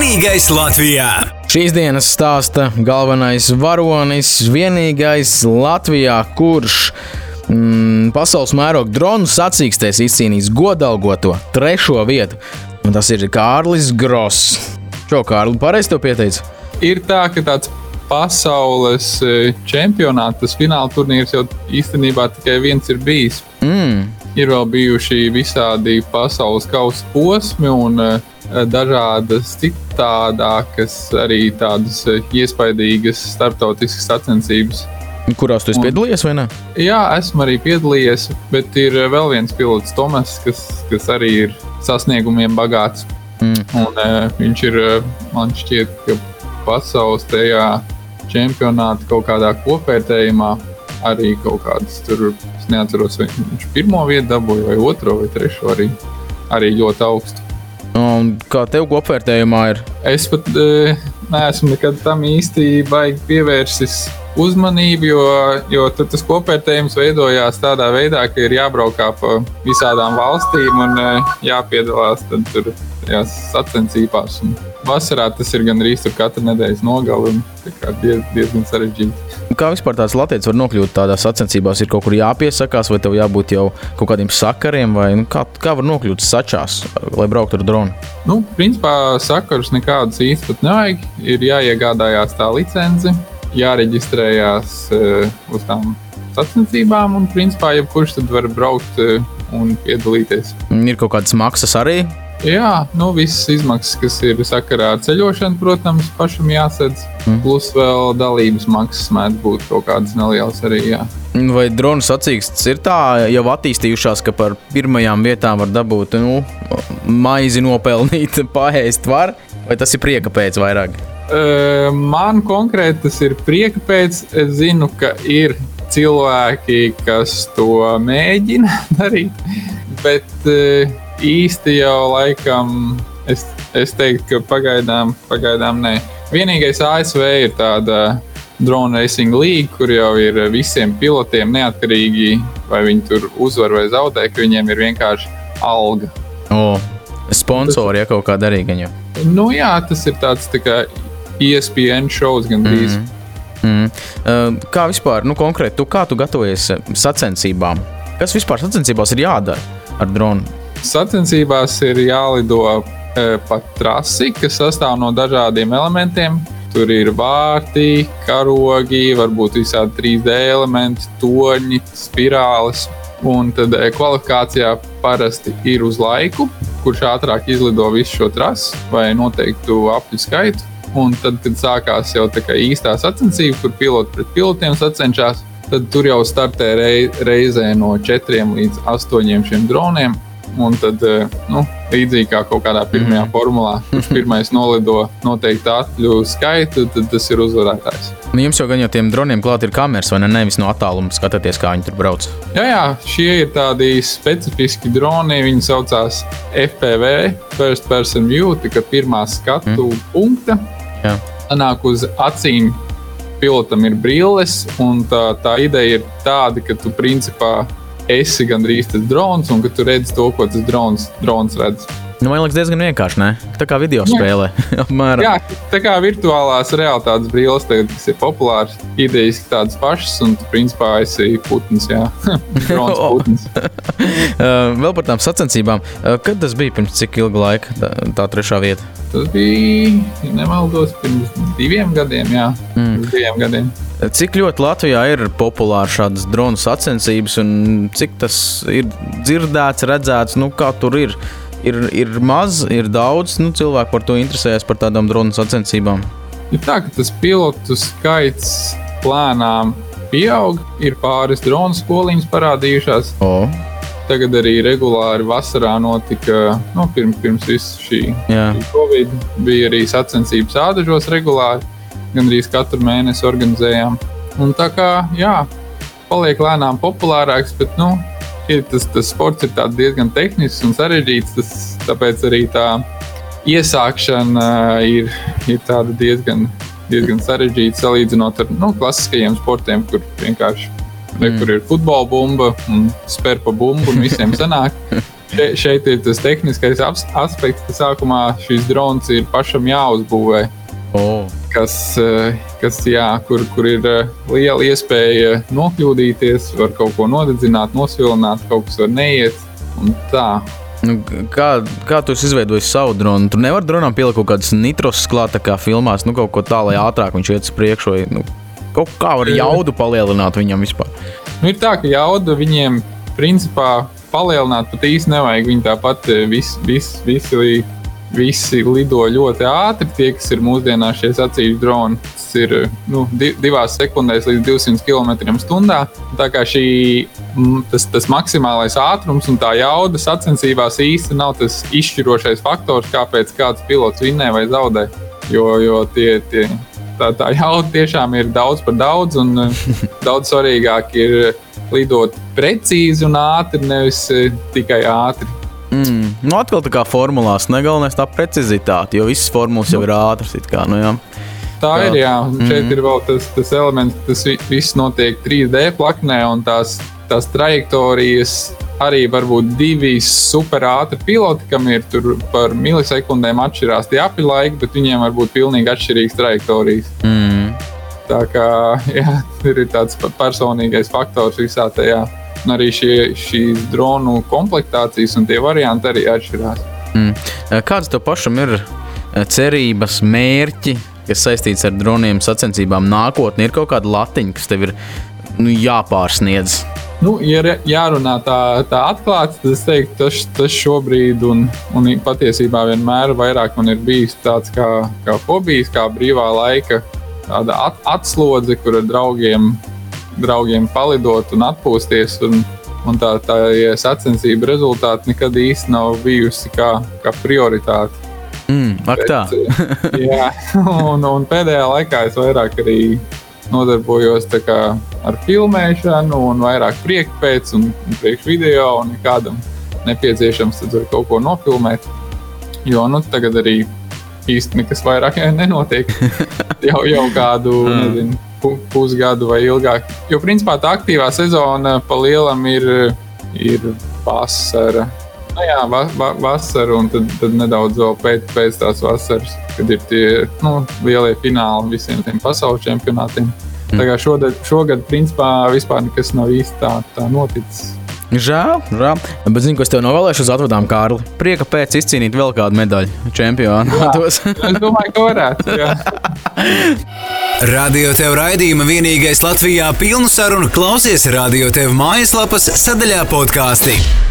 Vienīgais Latvijā! Šīs dienas stāsta galvenais varonis, vienīgais Latvijā, kurš pasaules mēroga dronu sacīkstēs izcīnījis godalgoto 3. vietu. Un tas ir Kārlis Gross. Čo, Kārli, pareizi tev pieteica? Ir tā, ka tāds pasaules čempionāts, tas fināla turnīrs jau īstenībā tikai viens ir bijis. Ir vēl bijuši visādi pasaules kausa posmi un dažādas citādākas, arī tādas iespaidīgas starptautiskas sacensības. Kurās tu esi piedalījies, vai ne? Jā, esmu arī piedalījies, bet ir vēl viens pilots, Tomas, kas arī ir sasniegumiem bagāts. Un viņš ir, man šķiet, ka pasaules tajā čempionāta kaut kādā kopvērtējumā arī kaut kādas tur, es neatceros, vai viņš 1. vietu dabūja, vai 2. vai 3. arī ļoti augstu. Un kā tev kopvērtējumā ir? Es pat neesmu nekad tam īsti baigi pievērsis uzmanību, jo tur tas kopvērtējums veidojās tādā veidā, ka ir jābraukā pa visādām valstīm un jāpiedalās tad tur tajās sacensībās. Un vasarā tas ir gandrīz tur katru nedēļas nogali un tā kā diezgan sarežģīti. Kā vispār tāds latietis var nokļūt tādās sacensībās? Ir kaut kur jāpiesakās, vai tev jābūt jau kaut kādiem sakariem, vai kā var nokļūt sačās, lai brauktu ar dronu? Principā sakarus nekādus īsti pat nevajag. Ir jāiegādājās tā licence, jāreģistrējās uz tām sacensībām un principā jebkurš tad var braukt un piedalīties. Ir kaut kādas maksas arī? Jā, visas izmaksas, kas ir sakarā ar ceļošanu, protams, pašam jāsedz. Plus vēl dalības maksas mēdz būt kaut kādas nelielas arī, jā. Vai dronu sacīkstes ir tā jau attīstījušās, ka par 1. vietām var dabūt, maizi nopelnīt, paēst var? Vai tas ir prieka pēc vairāk? Man konkrēti tas ir prieka pēc. Es zinu, ka ir cilvēki, kas to mēģina darīt, bet īsti jau laikam es teiktu, ka pagaidām nē. Vienīgais ASV ir tāda Drone Racing League, kur jau ir visiem pilotiem neatkarīgi, vai viņi tur uzvar vai zaudē, ka viņiem ir vienkārši alga. Sponsori, ja kaut kāda arī gan jau. Jā, tas ir tāds tā kā ESPN shows gandrīz. Kā vispār, konkrēti, kā tu gatavojies sacensībām? Kas vispār sacensībās ir jādara ar dronu? Sacensībās ir jālido pa trasi, kas sastāv no dažādiem elementiem. Tur ir vārti, karogi, varbūt visādi 3D elementi, toņi, spirāles. Un tad kvalifikācijā parasti ir uz laiku, kurš ātrāk izlido visu šo trasi vai noteiktu apļu skaitu. Un tad, kad sākās jau tā kā īstā sacensība, kur piloti pret pilotiem sacenšās, tad tur jau startē reizē no 4 līdz 8 šiem droniem. Un tad, līdzīgi kā kaut kādā pirmajā formulā, kurš pirmais nolido noteikti atļu skaitu, tad tas ir uzvarētājs. Jums jau gan jau tiem droniem klāt ir kameras, vai ne? Nevis no attāluma skatāties, kā viņi tur brauc. Jā, šie ir tādi specifiski droni, viņi saucās FPV, First Person View, tā kā pirmā skatu punkta. Nāk uz acīm, pilotam ir brilles, un tā ideja ir tāda, ka tu principā esi gandrīz tas drons, un ka tu redzi to, ko tas drons redz. Man liekas diezgan vienkārši, ne? Tā kā video spēlē. Jā, tā kā virtuālās realitātes brilles tagad, kas ir populārs, idejiski tādas pašas, un tu principā esi putns, jā. Drons putns. Vēl par tām sacensībām. Kad tas bija pirms cik ilga laika, tā 3. vieta? Tas bija, ja nemaldos, pirms 2 gadiem, jā. 2 gadiem. Cik ļoti Latvijā ir populāri šādas dronu sacensības un cik tas ir dzirdēts, redzēts, kā tur ir? Ir maz, ir daudz, cilvēku par to interesējas par tādām dronu sacensībām? Ir tā, ka tas pilotu skaits lēnām pieaug, ir pāris dronu skoliņas parādījušās. Tagad arī regulāri vasarā notika, pirms visu šī Covid, bija arī sacensības Ādažos regulāri. Gandrīz katru mēnesi organizējām. Un tā kā, paliek lēnām populārāks, bet, tas sports ir diezgan tehnisks un sarežģīts, tāpēc arī tā iesākšana ir tāda diezgan sarežģīta salīdzinot ar, klasiskajiem sportiem, kur vienkārši kur ir futbola bumba un spēr pa bumbu un visiem sanāk. šeit ir tas tehniskais aspekts, ka sākumā šīs drons ir pašam jāuzbūvē. Kur ir liela iespēja nokļūdīties, var kaut ko nodedzināt, nosvilināt, kaut kas var neiet un tā. Kā tu izveidojis savu dronu? Tu nevar dronām pielikt kaut kādas nitrosas klāt, tā kā filmās, kaut ko tā, lai ātrāk viņš iet uz priekšu, vai kaut kā var jaudu palielināt viņam vispār? Ir tā, ka jaudu viņiem principā palielināt pat īsti nevajag. Viņi tāpat visi lido ļoti ātri. Tie, kas ir mūsdienās šie sacīkšu droni, tas ir 2 sekundēs līdz 200 km/h. Tā kā tas maksimālais ātrums un tā jauda sacensībās īsti nav tas izšķirošais faktors, kāpēc kāds pilots vinnē vai zaudē. Jo tā jauda tiešām ir daudz par daudz, un daudz svarīgāk ir lidot precīzi un ātri, nevis tikai ātri. Atkal tā kā formulās, galvenais tā precizitāte, jo visas formulas jau ir ātras. Jā. Tā ir, jā. Šeit ir vēl tas elements, tas viss notiek 3D plaknē, un tās trajektorijas arī varbūt 2 super ātri piloti, kam ir tur par milisekundēm atšķirās tie apilaiki, bet viņiem var būt pilnīgi atšķirīgas trajektorijas. Tā kā, jā, ir tāds personīgais faktors visā tajā. Un arī šīs dronu komplektācijas un tie varianti arī atšķirās. Kāds tev pašam ir cerības, mērķi, kas saistīts ar droniem sacensībām nākotnē? Ir kaut kāda latiņa, kas tev ir jāpārsniedz? Ja jārunā tā atklāti, tad es teiktu, tas šobrīd un patiesībā vienmēr vairāk man ir bijis tāds kā hobijs, kā brīvā laika tāda atslodze, kur ar draugiem palidot un atpūsties, un tā sacensība rezultāti nekad īsti nav bijusi kā prioritāte. Tā. Jā, un pēdējā laikā es vairāk arī nodarbojos ar filmēšanu un vairāk prieka pēc un priekš video, un kādam nepieciešams tad var kaut ko nofilmēt, jo tagad arī īsti nekas vairāk nenotiek jau kādu, pusgadu vai ilgāk, jo principā tā aktīvā sezona pa lielam ir vasara. Vasara un tad nedaudz vēl pēc tās vasaras, kad ir tie lielie fināli visiem tiem pasaules čempionātiem. Tā kā šogad principā vispār nekas nav īsti tā noticis. Žēl. Bet zinu, ko es tev novēlēšu uz atvadām, Kārli. Prieka pēc izcīnīt vēl kādu medaļu čempionātos. Es domāju, ka varētu, jā. Radio Tev raidījuma vienīgais Latvijā pilnu sarunu klausies Radio Tev mājaslapas sadaļā podkāsti.